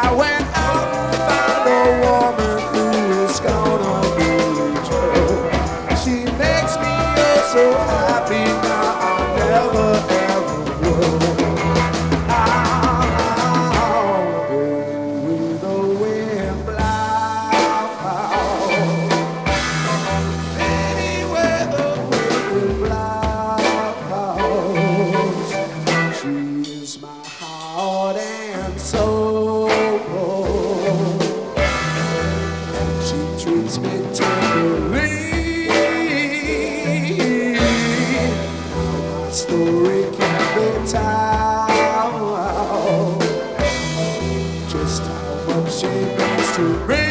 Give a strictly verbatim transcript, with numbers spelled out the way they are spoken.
I went out and found a woman who is gonna be true. She makes me feel so happy now I never ever will. Ah, with the wind blows, anywhere the wind blows, she is my heart and soul. She treats me tenderly. My story can be told, just how much she means to me.